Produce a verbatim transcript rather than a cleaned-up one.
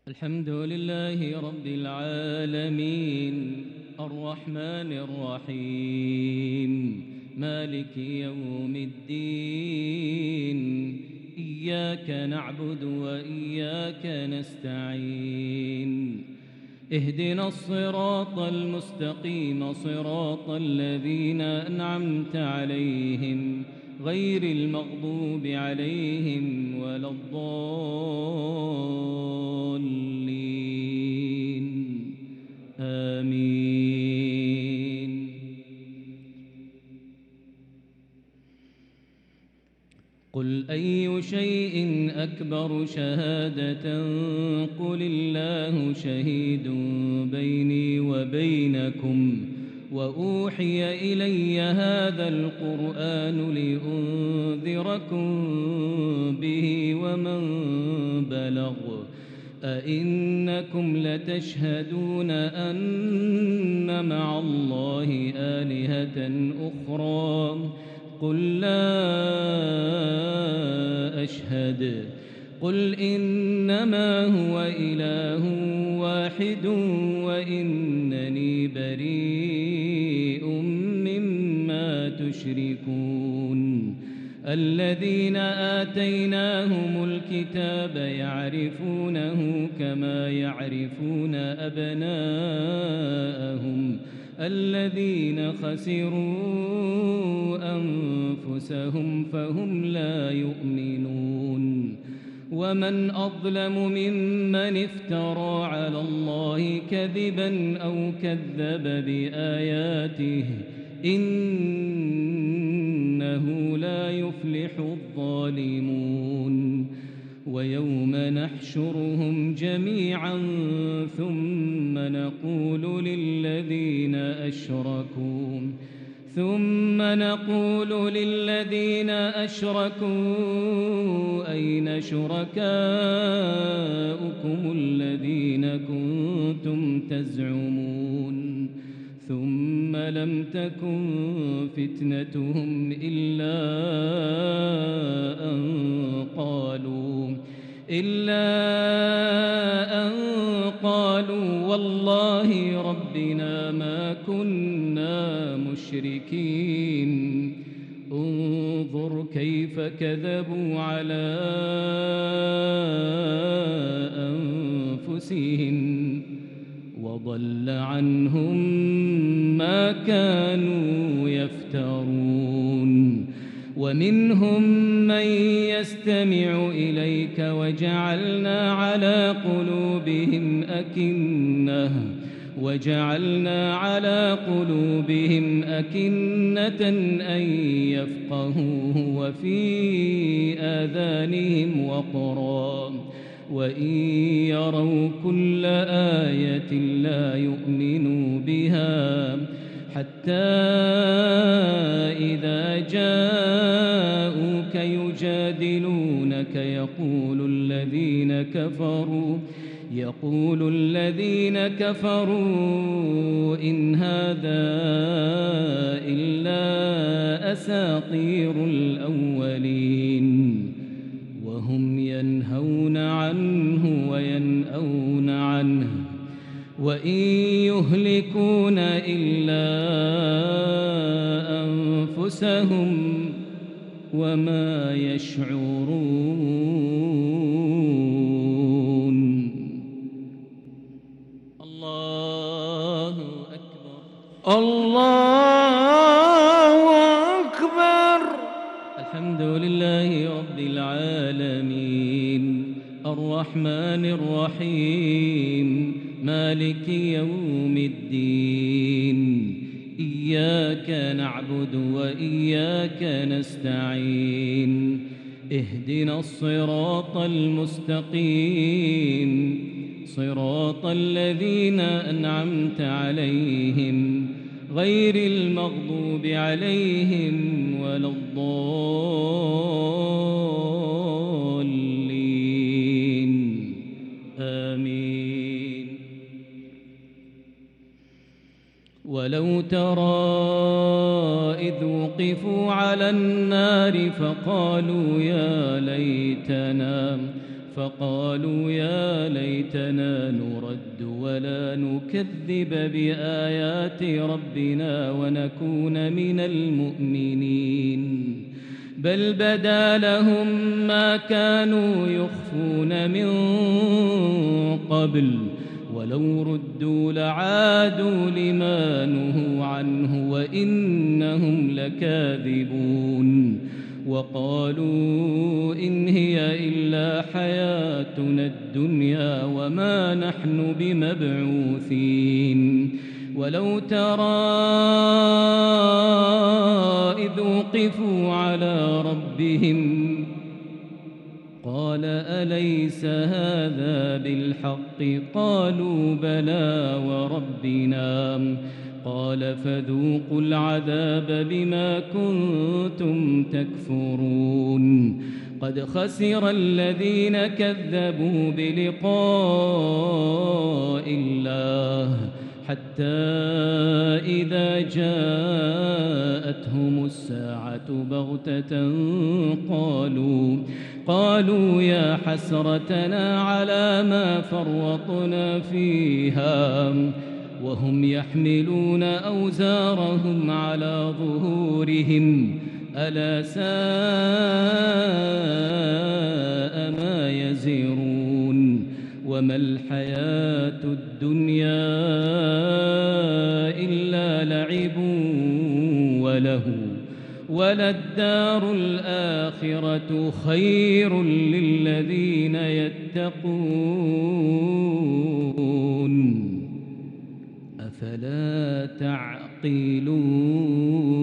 الحمد لله رب العالمين الرحمن الرحيم مالك يوم الدين إياك نعبد وإياك نستعين اهدنا الصراط المستقيم صراط الذين أنعمت عليهم غير المغضوب عليهم ولا الضالين آمين. قل أي شيء أكبر شهادة قل الله شهيد بيني وبينكم وأوحي إلي هذا القرآن لأنذركم به ومن بلغ أئنكم لتشهدون أن مع الله آلهة أخرى قل لا أشهد قل إنما هو إله واحد وإنني بريء مما تشركون. الذين آتيناهم الكتاب يعرفونه كما يعرفون أبناءهم الذين خسروا أنفسهم فهم لا يؤمنون. ومن أظلم ممن افترى على الله كذبا أو كذب بآياته إنه لا يفلح الظالمون. ويوم نحشرهم جميعا ثم نقول للذين أشركوا ثم نقول للذين أشركوا أين شركاؤكم الذين كنتم تزعمون ثم لم تكن فتنتهم إلا أن قالوا إلا أن قالوا والله ربنا ما كنا مشركين. انظر كيف كذبوا على أنفسهم وضل عنهم ما كانوا يفترون. ومنهم من يستمع إليك وجعلنا على قلوبهم أكنة وجعلنا على قلوبهم أكنة أن يفقهوه وفي آذانهم وقرا وإن يروا كل آية لا يؤمنوا بها حتى إذا جاءوك يجادلونك يقول الذين كفروا يقول الذين كفروا إن هذا إلا أساطير الأولين وهم ينهون عنه وينأون عنه وإن يهلكون إلا أنفسهم وما يشعرون. الله أكبر الله أكبر. الحمد لله رب العالمين الرحمن الرحيم مالك يوم الدين إياك نعبد وإياك نستعين اهدنا الصراط المستقيم صراط الذين أنعمت عليهم غير المغضوب عليهم ولا الضالين آمين. ولو ترى إذ وقفوا على النار فقالوا يا ليتنا فقالوا يا ليتنا نرد ولا نكذب بآيات ربنا ونكون من المؤمنين بل بدا لهم ما كانوا يخفون من قبل ولو ردوا لعادوا لما نهوا عنه وإنهم لكاذبون وقالوا إن هي إلا حياتنا الدنيا وما نحن بمبعوثين ولو ترى إذ وقفوا على ربهم قال أليس هذا بالحق قالوا بلى وربنا قال فذوقوا العذاب بما كنتم تكفرون قد خسر الذين كذبوا بلقاء الله حتى إذا جاءتهم الساعة بغتة قالوا قالوا يا حسرتنا على ما فرطنا فيها وهم يحملون أوزارهم على ظهورهم ألا ساء ما يزرون وما الحياة الدنيا إلا لعب وله وللدار الآخرة خير للذين يتقون أفلا تعقلون